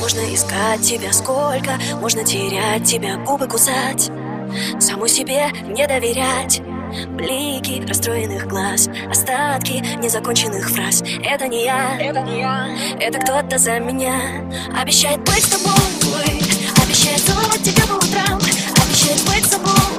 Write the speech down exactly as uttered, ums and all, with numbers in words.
Можно искать тебя сколько, можно терять тебя, губы кусать, саму себе не доверять. Блики расстроенных глаз, остатки незаконченных фраз. Это не я, это не я, это кто-то за меня. Обещает быть с тобой, обещает целовать тебя по утрам, обещает быть с собой.